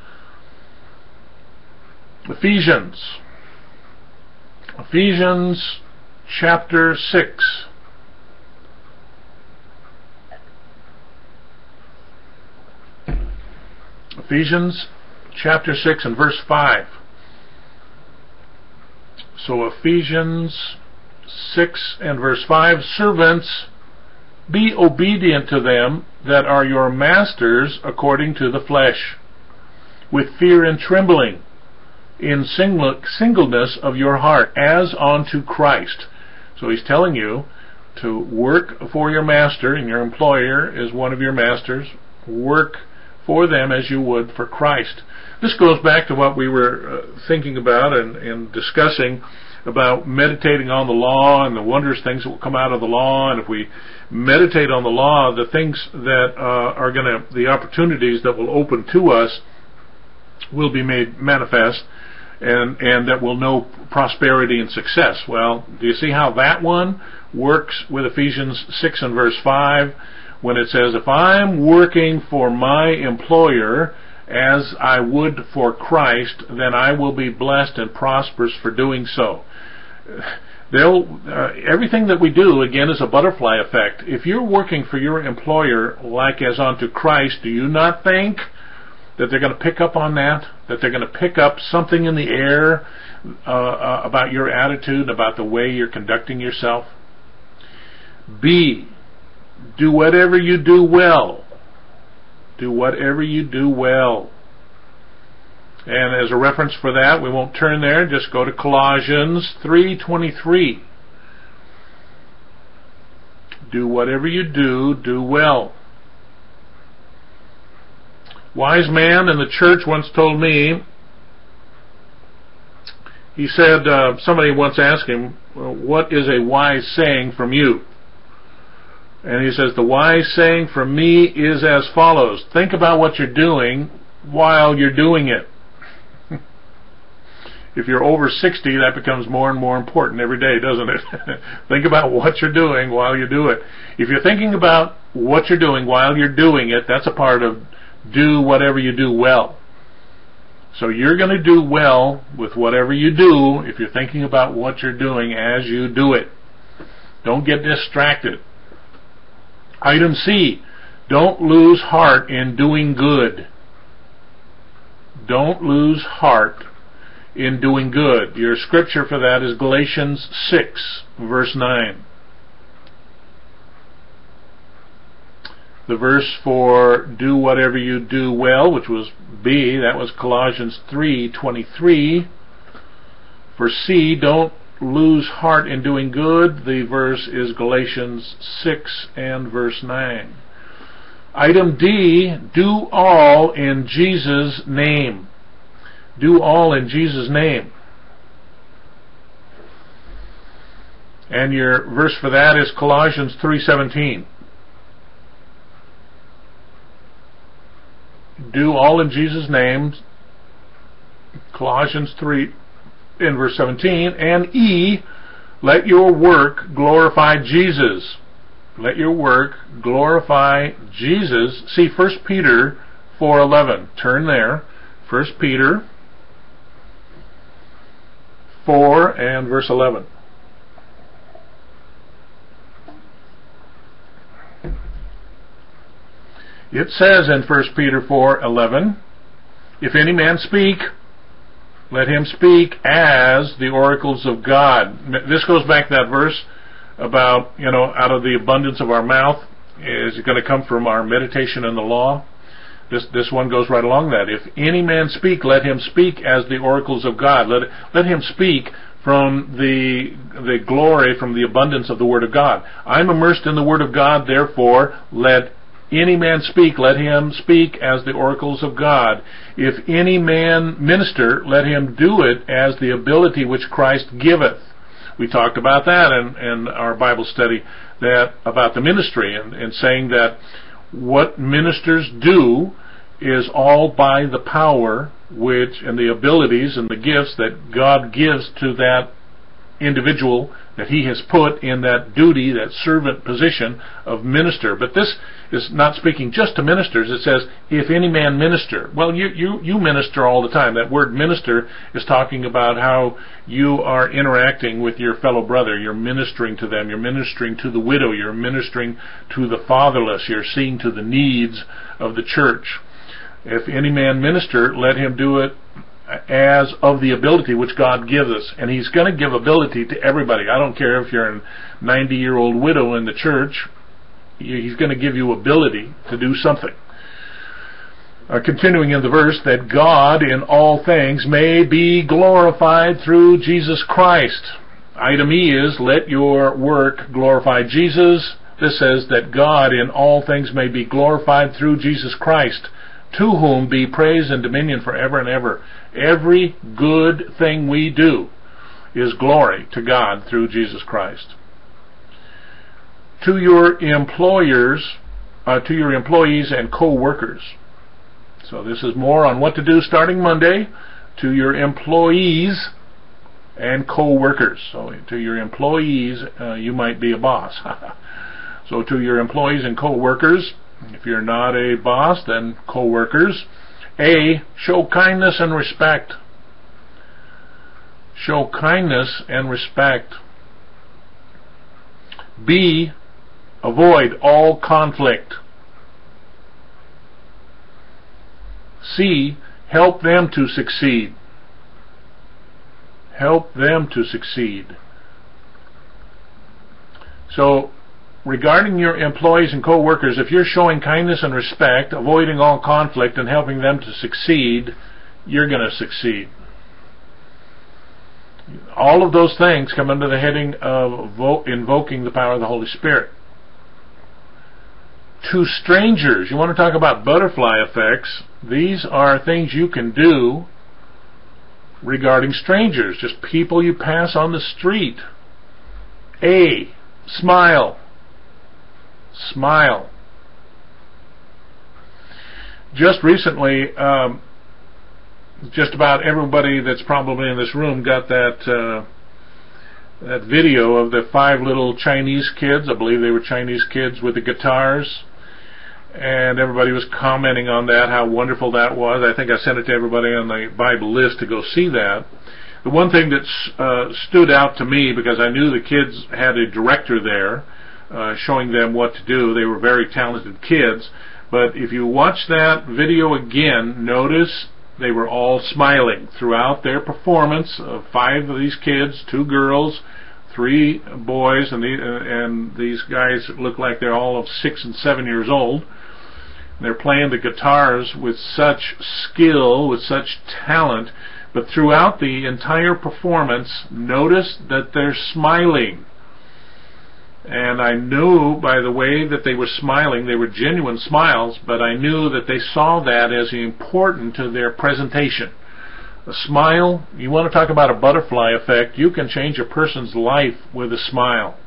Speaker 1: Ephesians. Ephesians chapter six. Ephesians chapter six and verse five. So Ephesians six and verse five, servants, be obedient to them that are your masters according to the flesh, with fear and trembling, in single, singleness of your heart, as unto Christ. So he's telling you to work for your master, and your employer is one of your masters. Work for them as you would for Christ. This goes back to what we were uh, thinking about and, and discussing about meditating on the law and the wondrous things that will come out of the law. And if we meditate on the law, the things that uh, are going to, the opportunities that will open to us will be made manifest, and, and that will know prosperity and success. Well, do you see how that one works with Ephesians six and verse five? When it says, if I'm working for my employer as I would for Christ, then I will be blessed and prosperous for doing so. They'll, uh, everything that we do, again, is a butterfly effect. If you're working for your employer like as unto Christ, do you not think that they're going to pick up on that? That they're going to pick up something in the air uh, uh, about your attitude, about the way you're conducting yourself? B, do whatever you do well. Do whatever you do well. And as a reference for that, we won't turn there, just go to Colossians three twenty-three. Do whatever you do, do well. Wise man in the church once told me, he said, uh, somebody once asked him, what is a wise saying from you? And he says, the wise saying from me is as follows. Think about what you're doing while you're doing it. If you're over sixty, that becomes more and more important every day, doesn't it? Think about what you're doing while you do it. If you're thinking about what you're doing while you're doing it, that's a part of do whatever you do well. So you're going to do well with whatever you do if you're thinking about what you're doing as you do it. Don't get distracted. Item C, don't lose heart in doing good. Don't lose heart in doing good. Your scripture for that is Galatians six, verse nine. The verse for do whatever you do well, which was B, that was Colossians three twenty-three. For C, don't lose heart in doing good. The verse is Galatians six and verse nine. Item D, do all in Jesus' name. Do all in Jesus' name. And your verse for that is Colossians three seventeen. Do all in Jesus' name. Colossians three in verse seventeen. And E, let your work glorify Jesus. Let your work glorify Jesus. See First Peter four eleven. Turn there. First Peter four and verse eleven. It says in First Peter four eleven, if any man speak, let him speak as the oracles of God. This goes back to that verse about, you know, out of the abundance of our mouth is going to come from our meditation in the law. This this one goes right along that. If any man speak, let him speak as the oracles of God. Let let him speak from the the glory, from the abundance of the Word of God. I'm immersed in the Word of God, therefore let any man speak, let him speak as the oracles of God. If any man minister, let him do it as the ability which Christ giveth. We talked about that in, in our Bible study, that about the ministry, and, and saying that what ministers do is all by the power which and the abilities and the gifts that God gives to that individual that he has put in that duty, that servant position of minister. But this is not speaking just to ministers. It says, if any man minister. Well, you, you, you minister all the time. That word minister is talking about how you are interacting with your fellow brother. You're ministering to them. You're ministering to the widow. You're ministering to the fatherless. You're seeing to the needs of the church. If any man minister, let him do it as of the ability which God gives us. And he's going to give ability to everybody. I don't care if you're a ninety-year-old widow in the church. He's going to give you ability to do something. Uh, continuing in the verse, that God in all things may be glorified through Jesus Christ. Item E is, let your work glorify Jesus. This says that God in all things may be glorified through Jesus Christ, to whom be praise and dominion forever and ever. Every good thing we do is glory to God through Jesus Christ. To your employers, uh, to your employees and co-workers. So this is more on what to do starting Monday. To your employees and co-workers. So to your employees, uh, you might be a boss. So to your employees and co-workers, if you're not a boss, then co-workers. A, show kindness and respect. Show kindness and respect. B, avoid all conflict. C, help them to succeed. Help them to succeed. So, regarding your employees and co-workers, if you're showing kindness and respect, avoiding all conflict, and helping them to succeed, you're going to succeed. All of those things come under the heading of invoking the power of the Holy Spirit. To strangers, you want to talk about butterfly effects. These are things you can do regarding strangers, just people you pass on the street. A, smile. Smile. Just recently, um, just about everybody that's probably in this room got that uh, that video of the five little Chinese kids. I believe they were Chinese kids with the guitars, and everybody was commenting on that, how wonderful that was. I think I sent it to everybody on the Bible list to go see that. The one thing that uh, stood out to me, because I knew the kids had a director there Uh, showing them what to do. They were very talented kids. But if you watch that video again, notice they were all smiling throughout their performance. Of five of these kids, two girls, three boys, and, the, uh, and these guys look like they're all of six and seven years old. They're playing the guitars with such skill, with such talent, But throughout the entire performance, notice that they're smiling. And I knew by the way that they were smiling, they were genuine smiles, but I knew that they saw that as important to their presentation. A smile, you want to talk about a butterfly effect, you can change a person's life with a smile.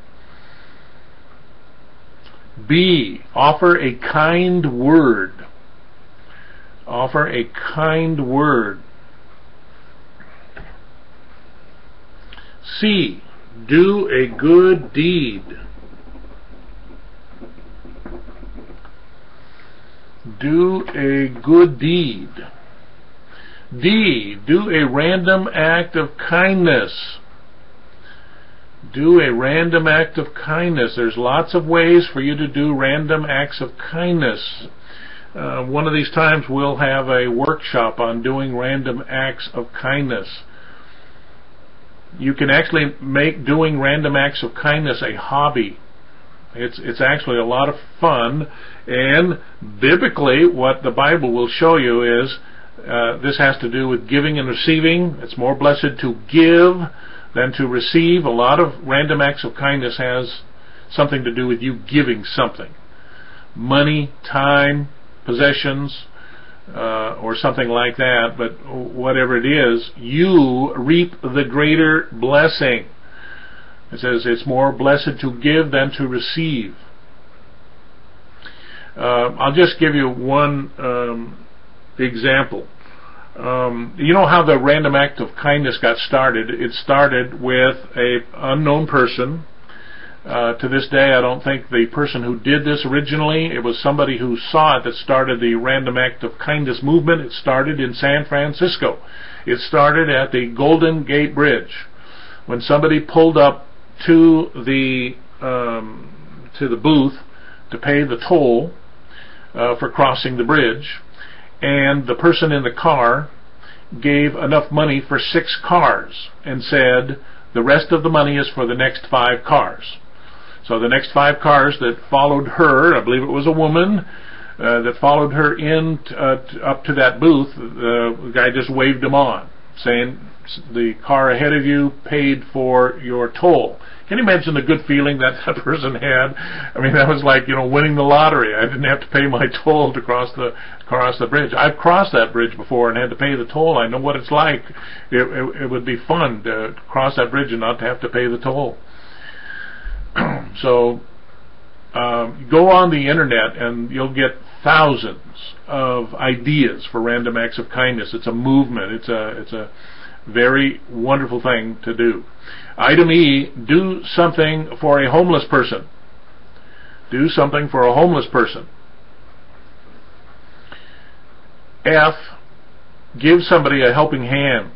Speaker 1: B, offer a kind word. Offer a kind word. C, do a good deed. Do a good deed. D, do a random act of kindness. Do a random act of kindness. There's lots of ways for you to do random acts of kindness. Uh, one of these times we'll have a workshop on doing random acts of kindness. You can actually make doing random acts of kindness a hobby. It's it's actually a lot of fun, and biblically what the Bible will show you is uh, this has to do with giving and receiving. It's more blessed to give than to receive. A lot of random acts of kindness has something to do with you giving something. Money, time, possessions, uh, or something like that, but whatever it is, you reap the greater blessing. It says it's more blessed to give than to receive. Uh, I'll just give you one um, example. Um, you know how the random act of kindness got started? It started with an unknown person. Uh, to this day, I don't think the person who did this originally, it was somebody who saw it that started the random act of kindness movement. It started in San Francisco. It started at the Golden Gate Bridge. When somebody pulled up to the um, to the booth to pay the toll uh, for crossing the bridge, and the person in the car gave enough money for six cars and said the rest of the money is for the next five cars. So the next five cars that followed her, I believe it was a woman, uh, that followed her in t uh, t up to that booth, uh, the guy just waved them on, saying the car ahead of you paid for your toll. Can you imagine the good feeling that that person had? I mean, that was like, you know, winning the lottery. I didn't have to pay my toll to cross the cross the bridge. I've crossed that bridge before and had to pay the toll. I know what it's like. It, it, it would be fun to cross that bridge and not to have to pay the toll. So um, go on the internet and you'll get thousands of ideas for random acts of kindness. It's a movement. It's a it's a very wonderful thing to do. Item E, do something for a homeless person. Do something for a homeless person. F, give somebody a helping hand.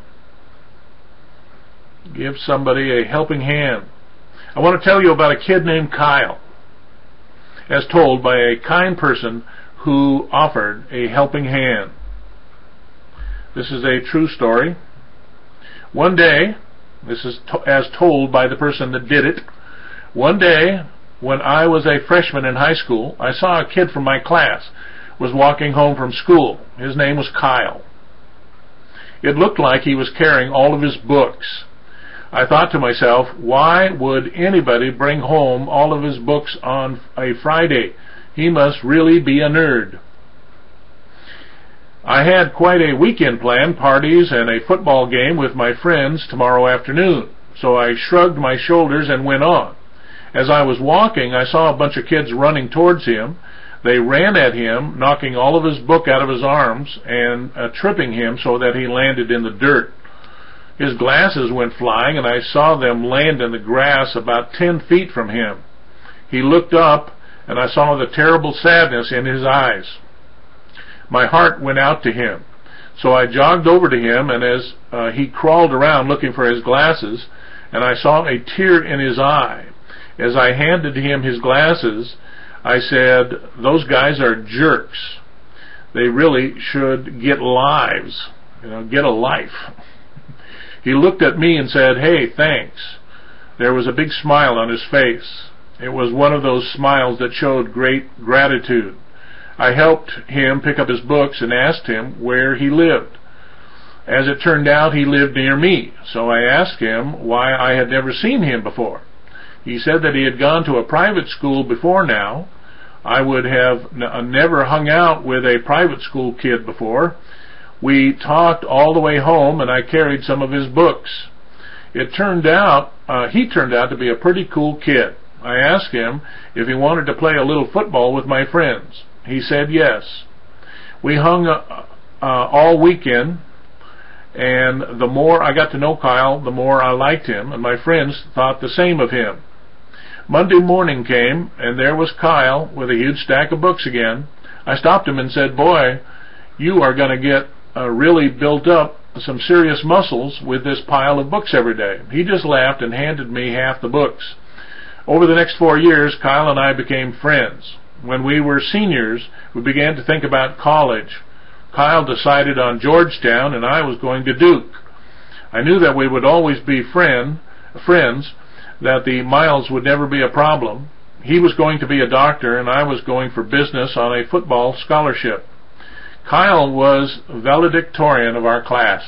Speaker 1: Give somebody a helping hand. I want to tell you about a kid named Kyle, as told by a kind person who offered a helping hand. This is a true story. One day, this is to as told by the person that did it, one day when I was a freshman in high school, I saw a kid from my class was walking home from school. His name was Kyle. It looked like he was carrying all of his books. I thought to myself, why would anybody bring home all of his books on a Friday? He must really be a nerd. I had quite a weekend planned, parties and a football game with my friends tomorrow afternoon, so I shrugged my shoulders and went on. As I was walking, I saw a bunch of kids running towards him. They ran at him, knocking all of his book out of his arms and uh, tripping him so that he landed in the dirt. His glasses went flying, and I saw them land in the grass about ten feet from him. He looked up, and I saw the terrible sadness in his eyes. My heart went out to him. So I jogged over to him, and as uh, he crawled around looking for his glasses, and I saw a tear in his eye. As I handed him his glasses, I said, those guys are jerks. They really should get lives, you know, get a life. He looked at me and said, hey, thanks. There was a big smile on his face. It was one of those smiles that showed great gratitude. I helped him pick up his books and asked him where he lived. As it turned out, he lived near me, so I asked him why I had never seen him before. He said that he had gone to a private school before now. I would have n never hung out with a private school kid before. We talked all the way home, and I carried some of his books. It turned out, uh, he turned out to be a pretty cool kid. I asked him if he wanted to play a little football with my friends. He said yes. We hung uh, uh, all weekend, and the more I got to know Kyle, the more I liked him, and my friends thought the same of him. Monday morning came, and there was Kyle with a huge stack of books again. I stopped him and said, "Boy, you are going to get uh, really built up some serious muscles with this pile of books every day." He just laughed and handed me half the books. Over the next four years, Kyle and I became friends. When we were seniors, we began to think about college. Kyle decided on Georgetown, and I was going to Duke. I knew that we would always be friend, friends, that the miles would never be a problem. He was going to be a doctor, and I was going for business on a football scholarship. Kyle was valedictorian of our class.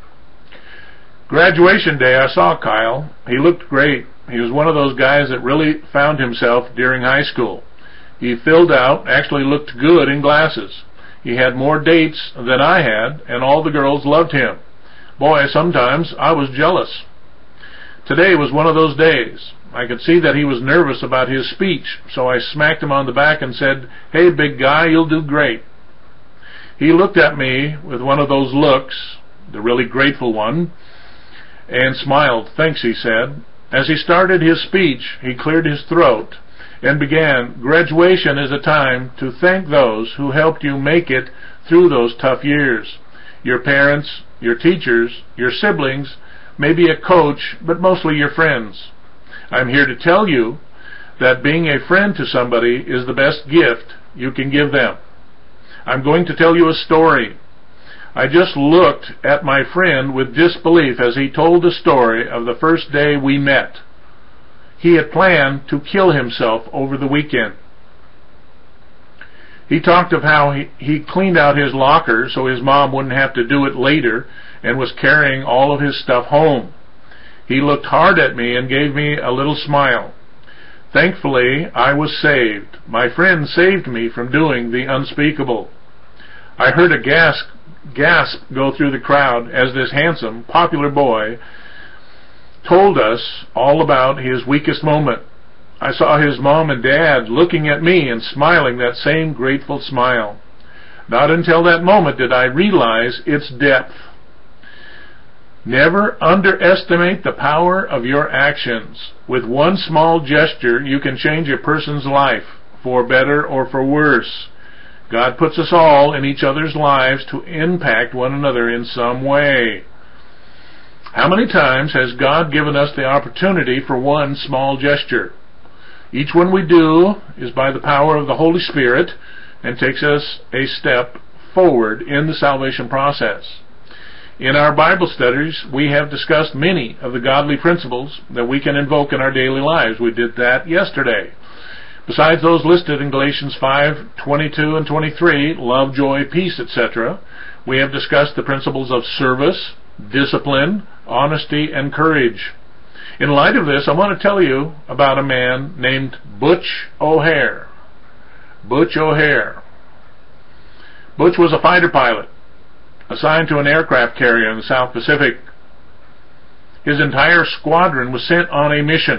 Speaker 1: Graduation day, I saw Kyle. He looked great. He was one of those guys that really found himself during high school. He filled out, actually looked good in glasses. He had more dates than I had, and all the girls loved him. Boy, sometimes I was jealous. Today was one of those days. I could see that he was nervous about his speech, so I smacked him on the back and said, "Hey, big guy, you'll do great." He looked at me with one of those looks, the really grateful one, and smiled. "Thanks," he said. As he started his speech, he cleared his throat and began, "Graduation is a time to thank those who helped you make it through those tough years. Your parents, your teachers, your siblings, maybe a coach, but mostly your friends. I'm here to tell you that being a friend to somebody is the best gift you can give them. I'm going to tell you a story." I just looked at my friend with disbelief as he told the story of the first day we met. He had planned to kill himself over the weekend. He talked of how he, he cleaned out his locker so his mom wouldn't have to do it later, and was carrying all of his stuff home. He looked hard at me and gave me a little smile. Thankfully, I was saved. My friend saved me from doing the unspeakable. I heard a gasp, gasp go through the crowd as this handsome, popular boy told us all about his weakest moment. I saw his mom and dad looking at me and smiling that same grateful smile. Not until that moment did I realize its depth. Never underestimate the power of your actions. With one small gesture, you can change a person's life, for better or for worse. God puts us all in each other's lives to impact one another in some way. How many times has God given us the opportunity for one small gesture? Each one we do is by the power of the Holy Spirit and takes us a step forward in the salvation process. In our Bible studies, we have discussed many of the godly principles that we can invoke in our daily lives. We did that yesterday. Besides those listed in Galatians five, twenty-two and twenty-three, love, joy, peace, et cetera, we have discussed the principles of service, discipline, honesty, and courage. In light of this, I want to tell you about a man named Butch O'Hare. Butch O'Hare. Butch was a fighter pilot assigned to an aircraft carrier in the South Pacific. His entire squadron was sent on a mission.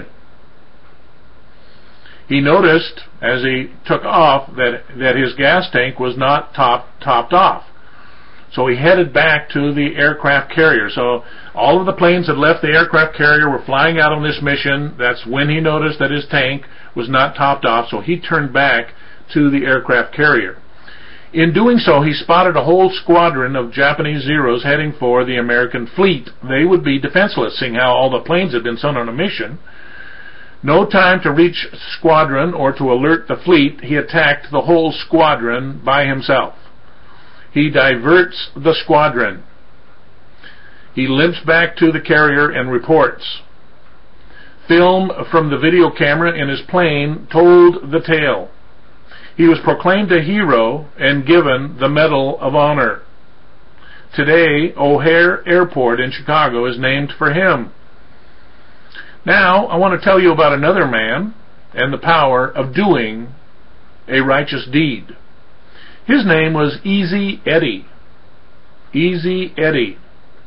Speaker 1: He noticed as he took off that, that his gas tank was not top, topped off. So he headed back to the aircraft carrier. So all of the planes that left the aircraft carrier were flying out on this mission. That's when he noticed that his tank was not topped off. So he turned back to the aircraft carrier. In doing so, he spotted a whole squadron of Japanese Zeros heading for the American fleet. They would be defenseless, seeing how all the planes had been sent on a mission. No time to reach squadron or to alert the fleet. He attacked the whole squadron by himself. He diverts the squadron. He limps back to the carrier and reports. Film from the video camera in his plane told the tale. He was proclaimed a hero and given the Medal of Honor. Today, O'Hare Airport in Chicago is named for him. Now, I want to tell you about another man and the power of doing a righteous deed. His name was Easy Eddie. Easy Eddie.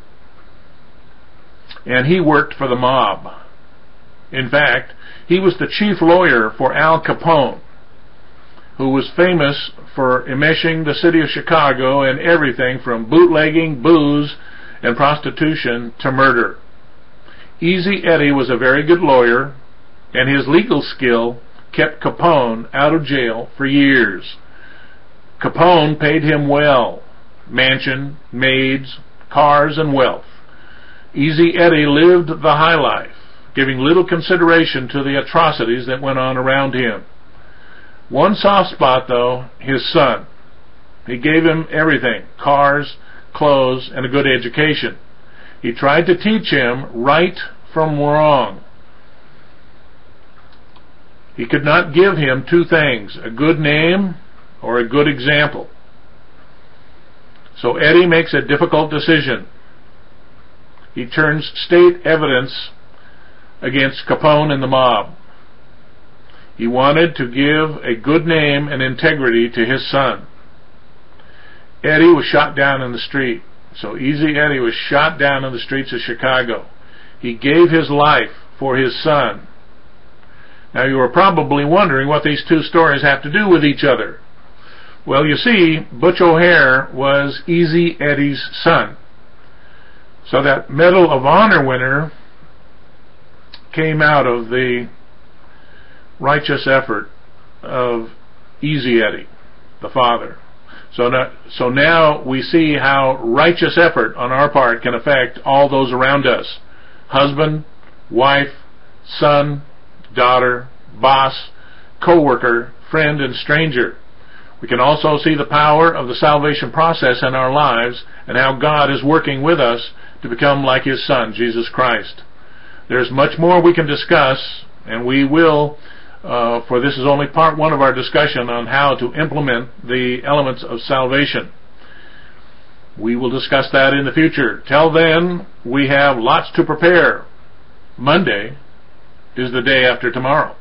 Speaker 1: And he worked for the mob. In fact, he was the chief lawyer for Al Capone, who was famous for enmeshing the city of Chicago in everything from bootlegging, booze, and prostitution to murder. Easy Eddie was a very good lawyer, and his legal skill kept Capone out of jail for years. Capone paid him well: mansion, maids, cars, and wealth. Easy Eddie lived the high life, giving little consideration to the atrocities that went on around him. One soft spot, though: his son. He gave him everything: cars, clothes, and a good education. He tried to teach him right from wrong. He could not give him two things: a good name or a good example. So Eddie makes a difficult decision. He turns state evidence against Capone and the mob. He wanted to give a good name and integrity to his son. Eddie was shot down in the street. So Easy Eddie was shot down in the streets of Chicago. He gave his life for his son. Now, you are probably wondering what these two stories have to do with each other. Well, you see, Butch O'Hare was Easy Eddie's son. So that Medal of Honor winner came out of the righteous effort of Easy Eddie, the father. So now, so now we see how righteous effort on our part can affect all those around us: husband, wife, son, daughter, boss, co-worker, friend, and stranger. We can also see the power of the salvation process in our lives and how God is working with us to become like His Son, Jesus Christ. There's much more we can discuss, and we will, uh, for this is only part one of our discussion on how to implement the elements of salvation. We will discuss that in the future. Till then, we have lots to prepare. Monday is the day after tomorrow.